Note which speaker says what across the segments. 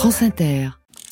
Speaker 1: France Inter.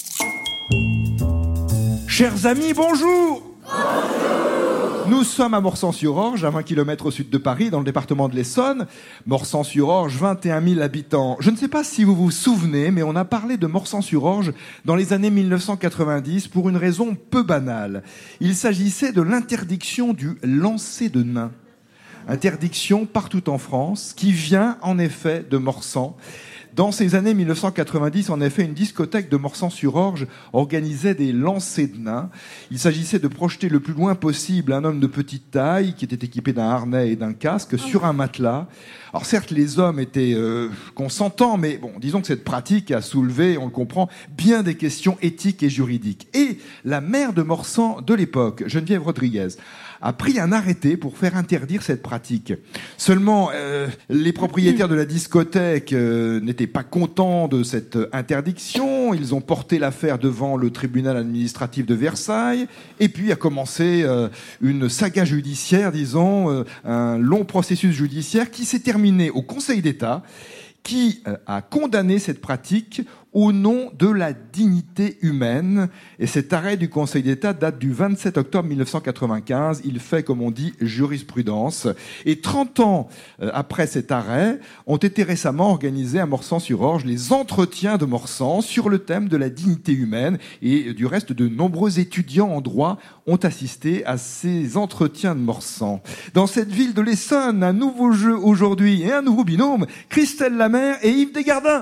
Speaker 2: Chers amis, bonjour. Nous sommes à Morsang-sur-Orge, à 20 km au sud de Paris, dans le département de l'Essonne. Morsang-sur-Orge, 21 000 habitants. Je ne sais pas si vous vous souvenez, mais on a parlé de Morsang-sur-Orge dans les années 1990 pour une raison peu banale. Il s'agissait de l'interdiction du lancer de nains. Interdiction partout en France, qui vient en effet de Morsang. Dans ces années 1990, en effet, une discothèque de Morsang-sur-Orge organisait des lancers de nains. Il s'agissait de projeter le plus loin possible un homme de petite taille qui était équipé d'un harnais et d'un casque sur un matelas. Alors certes, les hommes étaient consentants, mais bon, disons que cette pratique a soulevé, on le comprend, bien des questions éthiques et juridiques. Et la maire de Morsang de l'époque, Geneviève Rodriguez, a pris un arrêté pour faire interdire cette pratique. Seulement, les propriétaires de la discothèque n'étaient pas contents de cette interdiction. Ils ont porté l'affaire devant le tribunal administratif de Versailles. Et puis a commencé une saga judiciaire, disons, un long processus judiciaire qui s'est terminé au Conseil d'État, qui a condamné cette pratique au nom de la dignité humaine. Et cet arrêt du Conseil d'État date du 27 octobre 1995. Il fait, comme on dit, jurisprudence. Et 30 ans après cet arrêt, ont été récemment organisés à Morsang-sur-Orge les entretiens de Morsang sur le thème de la dignité humaine. Et du reste, de nombreux étudiants en droit ont assisté à ces entretiens de Morsang. Dans cette ville de l'Essonne, un nouveau jeu aujourd'hui et un nouveau binôme, Christelle Lamère et Yves Desgardins.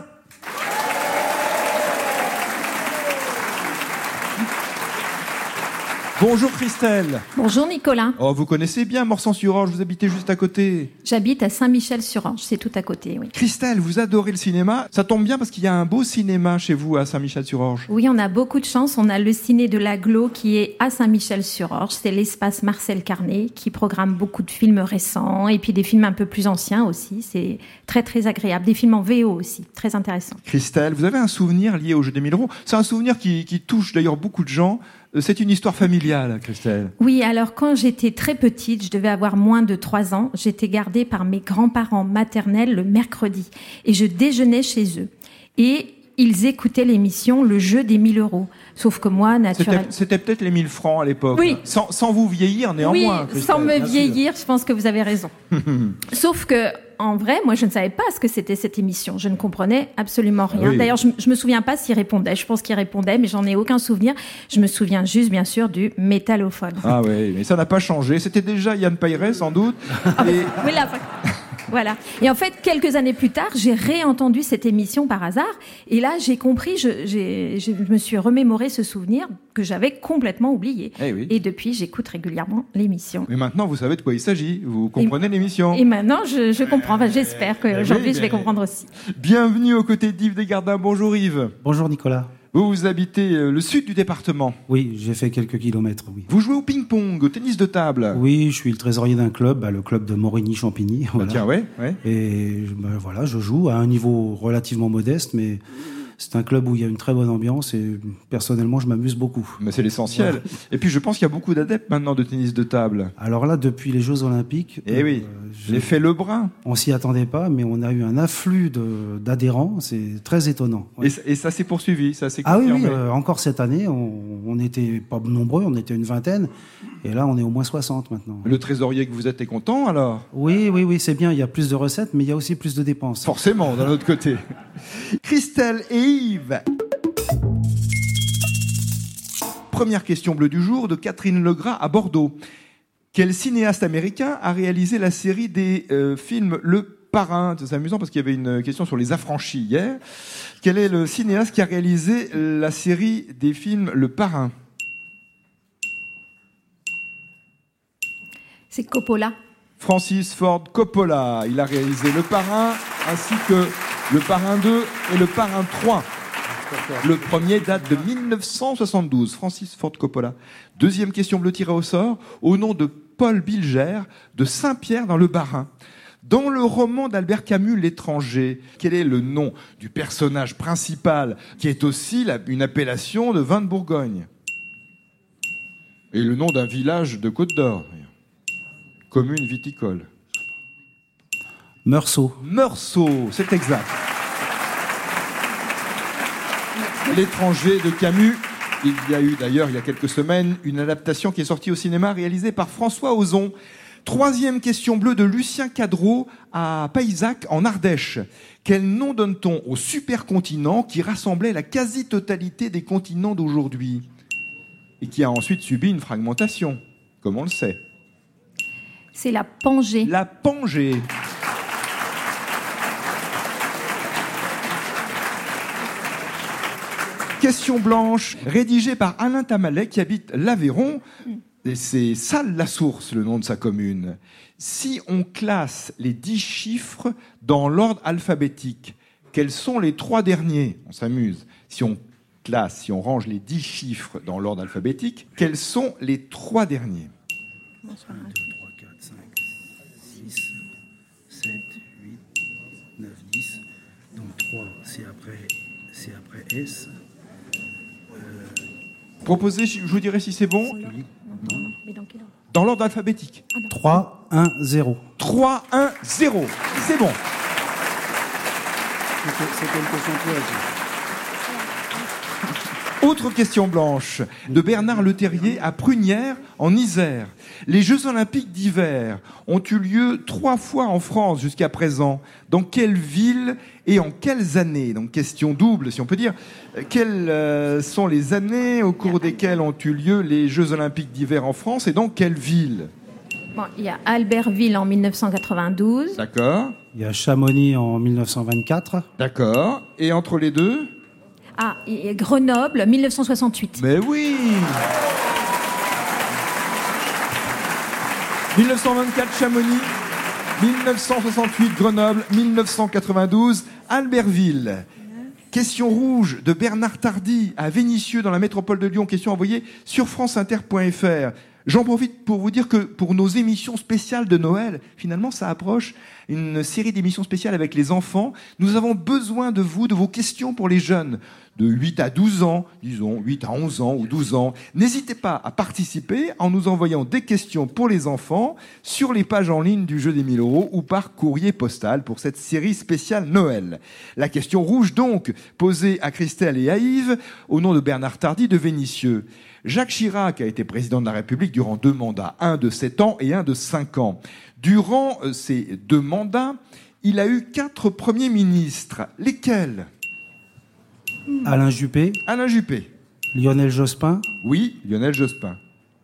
Speaker 2: Bonjour Christelle.
Speaker 3: Bonjour Nicolas.
Speaker 2: Oh, vous connaissez bien Morsang-sur-Orge, vous habitez juste à côté.
Speaker 3: J'habite à Saint-Michel-sur-Orge, c'est tout à côté, oui.
Speaker 2: Christelle, vous adorez le cinéma. Ça tombe bien parce qu'il y a un beau cinéma chez vous à Saint-Michel-sur-Orge.
Speaker 3: Oui, on a beaucoup de chance. On a le ciné de l'Aglo qui est à Saint-Michel-sur-Orge. C'est l'espace Marcel Carné qui programme beaucoup de films récents et puis des films un peu plus anciens aussi. C'est très très agréable. Des films en VO aussi, très intéressant.
Speaker 2: Christelle, vous avez un souvenir lié au jeu des 1000 euros. C'est un souvenir qui touche d'ailleurs beaucoup de gens. C'est une histoire familiale, Christelle.
Speaker 3: Oui, alors quand j'étais très petite, je devais avoir moins de 3 ans, j'étais gardée par mes grands-parents maternels le mercredi. Et je déjeunais chez eux. Et ils écoutaient l'émission Le jeu des 1000 euros. Sauf que moi, naturellement...
Speaker 2: C'était peut-être les 1000 francs à l'époque.
Speaker 3: Oui.
Speaker 2: Sans vous vieillir, néanmoins.
Speaker 3: Oui,
Speaker 2: Christelle,
Speaker 3: sans me vieillir, je pense que vous avez raison. Sauf que, en vrai, moi, je ne savais pas ce que c'était cette émission. Je ne comprenais absolument rien.
Speaker 2: Oui.
Speaker 3: D'ailleurs, je me souviens pas s'il répondait. Je pense qu'il répondait, mais j'en ai aucun souvenir. Je me souviens juste, bien sûr, du métallophone.
Speaker 2: Ah oui, mais ça n'a pas changé. C'était déjà Yann Payret, sans doute.
Speaker 3: Oui, là... Voilà. Et en fait, quelques années plus tard, j'ai réentendu cette émission par hasard. Et là, j'ai compris, je me suis remémoré ce souvenir que j'avais complètement oublié.
Speaker 2: Oui.
Speaker 3: Et depuis, j'écoute régulièrement l'émission.
Speaker 2: Mais maintenant, vous savez de quoi il s'agit. Vous comprenez l'émission.
Speaker 3: Et maintenant, je comprends. Enfin, j'espère qu'aujourd'hui, je vais comprendre aussi.
Speaker 2: Bienvenue aux côtés d'Yves Desgardins. Bonjour Yves.
Speaker 4: Bonjour Nicolas.
Speaker 2: Vous habitez le sud du département.
Speaker 4: Oui, j'ai fait quelques kilomètres, oui.
Speaker 2: Vous jouez au ping-pong, au tennis de table.
Speaker 4: Oui, je suis le trésorier d'un club, le club de Morigny-Champigny. Voilà.
Speaker 2: Tiens, ouais.
Speaker 4: Et voilà, je joue à un niveau relativement modeste, mais c'est un club où il y a une très bonne ambiance et personnellement, je m'amuse beaucoup.
Speaker 2: Mais c'est l'essentiel. Voilà. Et puis, je pense qu'il y a beaucoup d'adeptes maintenant de tennis de table.
Speaker 4: Alors là, depuis les Jeux Olympiques...
Speaker 2: oui, l'effet Lebrun.
Speaker 4: On s'y attendait pas, mais on a eu un afflux d'adhérents. C'est très étonnant. Ouais.
Speaker 2: Et ça s'est poursuivi, ça s'est confirmé.
Speaker 4: Ah oui, encore cette année, on n'était pas nombreux, on était une vingtaine. Et là, on est au moins 60 maintenant.
Speaker 2: Le trésorier que vous êtes est content, alors ?
Speaker 4: Oui, c'est bien. Il y a plus de recettes, mais il y a aussi plus de dépenses.
Speaker 2: Forcément, d'un autre côté. Christelle et Yves. Première question bleue du jour de Catherine Legras à Bordeaux. Quel cinéaste américain a réalisé la série des films Le Parrain ? C'est amusant parce qu'il y avait une question sur les affranchis hier. Quel est le cinéaste qui a réalisé la série des films Le Parrain ?
Speaker 3: C'est Coppola.
Speaker 2: Francis Ford Coppola. Il a réalisé Le Parrain ainsi que Le Parrain 2 et Le Parrain 3. Le premier date de 1972. Francis Ford Coppola. Deuxième question bleue tirée au sort. Au nom de Paul Bilger de Saint-Pierre dans le Bas-Rhin. Dans le roman d'Albert Camus, L'étranger, quel est le nom du personnage principal qui est aussi une appellation de vin de Bourgogne ? Et le nom d'un village de Côte d'Or. Commune viticole.
Speaker 4: Meursault.
Speaker 2: Meursault, c'est exact. L'étranger de Camus. Il y a eu d'ailleurs, il y a quelques semaines, une adaptation qui est sortie au cinéma réalisée par François Ozon. Troisième question bleue de Lucien Cadreau à Payzac, en Ardèche. Quel nom donne-t-on au supercontinent qui rassemblait la quasi-totalité des continents d'aujourd'hui et qui a ensuite subi une fragmentation, comme on le sait?
Speaker 3: C'est la Pangée.
Speaker 2: La Pangée. Question blanche, rédigée par Alain Tamalet, qui habite l'Aveyron. Et c'est Salles-la-Source, le nom de sa commune. Si on classe les 10 chiffres dans l'ordre alphabétique, quels sont les 3 derniers? On s'amuse. Si on classe, si on range les 10 chiffres dans l'ordre alphabétique, quels sont les 3 derniers?
Speaker 4: 1, 2, 3, 4, 5, 6, 7, 8, 9, 10. Donc 3, c'est après S.
Speaker 2: Proposez, je vous dirai si c'est bon.
Speaker 3: Mais dans quel ordre?
Speaker 2: Dans l'ordre alphabétique.
Speaker 4: 3, 1, 0.
Speaker 2: 3, 1, 0. C'est bon.
Speaker 4: C'était une question piège.
Speaker 2: Autre question blanche de Bernard Leterrier à Prunières, en Isère. Les Jeux Olympiques d'hiver ont eu lieu 3 fois en France jusqu'à présent. Dans quelle ville et en quelles années? Donc question double, si on peut dire. Quelles sont les années au cours desquelles ont eu lieu les Jeux Olympiques d'hiver en France et dans quelle ville?
Speaker 3: Bon, il y a Albertville en 1992.
Speaker 2: D'accord.
Speaker 4: Il y a Chamonix en 1924.
Speaker 2: D'accord. Et entre les deux?
Speaker 3: Ah, et Grenoble, 1968.
Speaker 2: Mais oui! 1924 Chamonix, 1968 Grenoble, 1992 Albertville. Question rouge de Bernard Tardy à Vénissieux dans la métropole de Lyon. Question envoyée sur franceinter.fr. J'en profite pour vous dire que pour nos émissions spéciales de Noël, finalement ça approche, une série d'émissions spéciales avec les enfants. Nous avons besoin de vous, de vos questions pour les jeunes de 8 à 12 ans, disons 8 à 11 ans ou 12 ans. N'hésitez pas à participer en nous envoyant des questions pour les enfants sur les pages en ligne du jeu des 1000 € ou par courrier postal pour cette série spéciale Noël. La question rouge donc, posée à Christelle et à Yves, au nom de Bernard Tardy de Vénissieux. Jacques Chirac a été président de la République durant 2 mandats, un de 7 ans et un de 5 ans. Durant ces 2 mandats, il a eu 4 premiers ministres. Lesquels?
Speaker 4: Alain Juppé.
Speaker 2: Alain Juppé.
Speaker 4: Lionel Jospin.
Speaker 2: Oui, Lionel Jospin.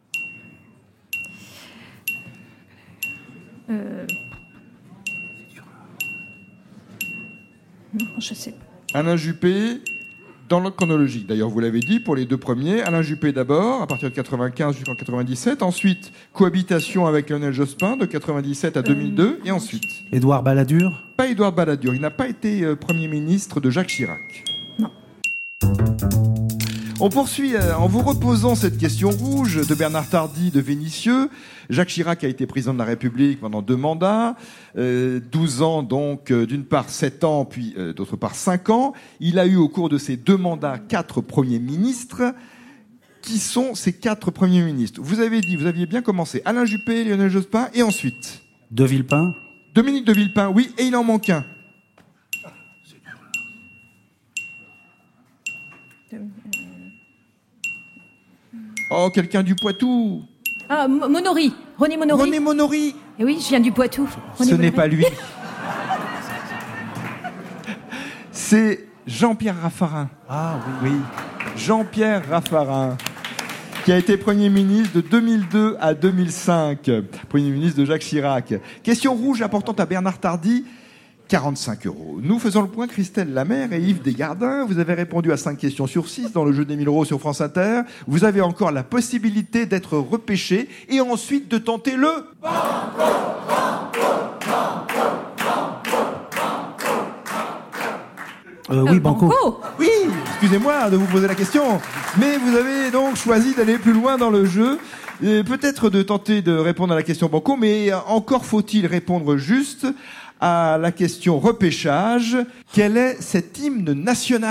Speaker 3: Non, je sais pas.
Speaker 2: Alain Juppé, dans l'ordre chronologique. D'ailleurs, vous l'avez dit, pour les 2 premiers, Alain Juppé d'abord, à partir de 95 jusqu'en 97. Ensuite, cohabitation avec Lionel Jospin, de 97 à 2002. Et ensuite...
Speaker 4: Édouard Balladur.
Speaker 2: Pas Édouard Balladur. Il n'a pas été Premier ministre de Jacques Chirac.
Speaker 3: Non.
Speaker 2: On poursuit en vous reposant cette question rouge de Bernard Tardy de Vénissieux. Jacques Chirac a été président de la République pendant 2 mandats, 12 ans donc, d'une part 7 ans, puis d'autre part 5 ans. Il a eu au cours de ces 2 mandats 4 premiers ministres. Qui sont ces 4 premiers ministres? Vous avez dit, vous aviez bien commencé. Alain Juppé, Lionel Jospin, et ensuite
Speaker 4: De Villepin.
Speaker 2: Dominique de Villepin, oui, et il en manque un. Oh, quelqu'un du Poitou.
Speaker 3: Ah, Monory. René Monory.
Speaker 2: René Monory.
Speaker 3: Et oui, je viens du Poitou. René
Speaker 2: Ce
Speaker 3: Monory.
Speaker 2: n'est pas lui. C'est Jean-Pierre Raffarin.
Speaker 4: Ah
Speaker 2: Oui, Jean-Pierre Raffarin, qui a été Premier ministre de 2002 à 2005, Premier ministre de Jacques Chirac. Question rouge importante à Bernard Tardy, 45 €. Nous faisons le point, Christelle Lamère et Yves Desgardins. Vous avez répondu à 5 questions sur 6 dans le jeu des 1000 € sur France Inter. Vous avez encore la possibilité d'être repêché et ensuite de tenter le...
Speaker 4: oui, Banco.
Speaker 2: Oui, excusez-moi de vous poser la question, mais vous avez donc choisi d'aller plus loin dans le jeu. Peut-être de tenter de répondre à la question Banco, mais encore faut-il répondre juste à la question repêchage. Quel est cet hymne national ?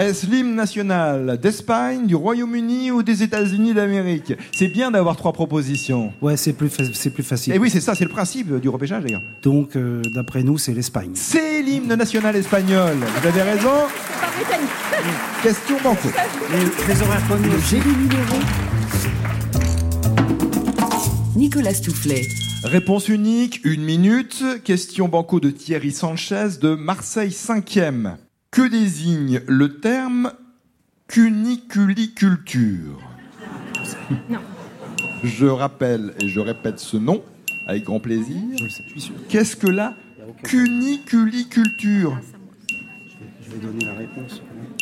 Speaker 2: Est-ce l'hymne national d'Espagne, du Royaume-Uni ou des États-Unis d'Amérique? C'est bien d'avoir 3 propositions.
Speaker 4: Ouais, c'est plus facile.
Speaker 2: Et oui, c'est ça, c'est le principe du repêchage, d'ailleurs.
Speaker 4: Donc, d'après nous, c'est l'Espagne.
Speaker 2: C'est l'hymne national espagnol. Vous avez raison.
Speaker 3: C'est pas britannique.
Speaker 2: Question banco.
Speaker 4: Les horaires connus
Speaker 1: Le
Speaker 4: aussi.
Speaker 1: jeu des numéros. Nicolas Stoufflet.
Speaker 2: Réponse unique, 1 minute. Question banco de Thierry Sanchez de Marseille 5e. Que désigne le terme cuniculiculture?
Speaker 3: Non.
Speaker 2: Je rappelle et je répète ce nom avec grand plaisir.
Speaker 4: Je le sais, je suis sûr.
Speaker 2: Qu'est-ce que la cuniculiculture?
Speaker 4: Je vais donner la réponse.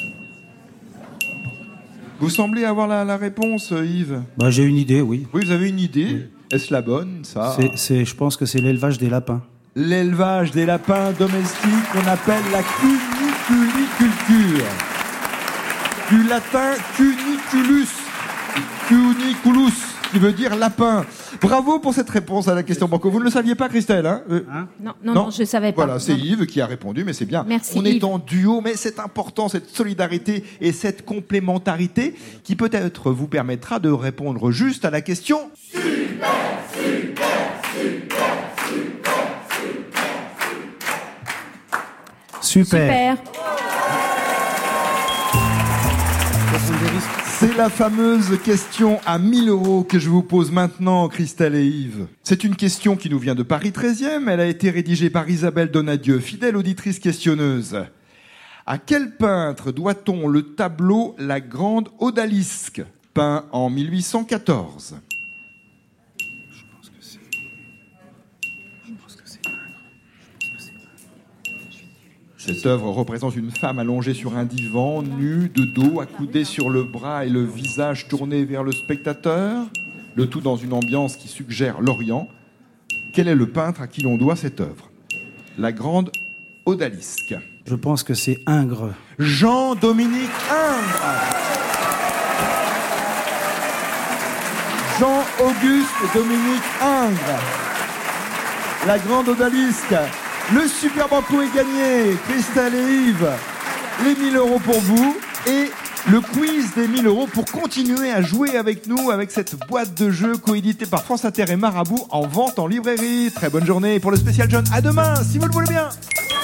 Speaker 2: Vous semblez avoir la réponse, Yves.
Speaker 4: Bah, j'ai une idée, oui.
Speaker 2: Oui, vous avez une idée. Est-ce la bonne, ça?
Speaker 4: Je pense que c'est l'élevage des lapins.
Speaker 2: L'élevage des lapins domestiques qu'on appelle la cuniculiculture. Du latin cuniculus, qui veut dire lapin. Bravo pour cette réponse à la question banco. Vous ne le saviez pas, Christelle, hein?
Speaker 3: Non, je ne savais pas.
Speaker 2: Voilà, c'est
Speaker 3: Non.
Speaker 2: Yves qui a répondu, mais c'est bien.
Speaker 3: Merci,
Speaker 2: On est
Speaker 3: Yves.
Speaker 2: en duo, mais c'est important, cette solidarité et cette complémentarité qui peut-être vous permettra de répondre juste à la question.
Speaker 4: Super.
Speaker 3: Super.
Speaker 2: C'est la fameuse question à 1000 € que je vous pose maintenant, Christelle et Yves. C'est une question qui nous vient de Paris 13e. Elle a été rédigée par Isabelle Donadieu, fidèle auditrice questionneuse. À quel peintre doit-on le tableau La Grande Odalisque, peint en 1814? Cette œuvre représente une femme allongée sur un divan, nue, de dos, accoudée sur le bras et le visage tourné vers le spectateur, le tout dans une ambiance qui suggère l'Orient. Quel est le peintre à qui l'on doit cette œuvre? La Grande Odalisque.
Speaker 4: Je pense que c'est Ingres.
Speaker 2: Jean-Dominique Ingres. Jean-Auguste Dominique Ingres. La Grande Odalisque. Le Super Banco est gagné. Christelle et Yves, les 1000 € pour vous et le quiz des 1000 € pour continuer à jouer avec nous avec cette boîte de jeux coéditée par France Inter et Marabout en vente en librairie. Très bonne journée pour le spécial John. À demain, si vous le voulez bien.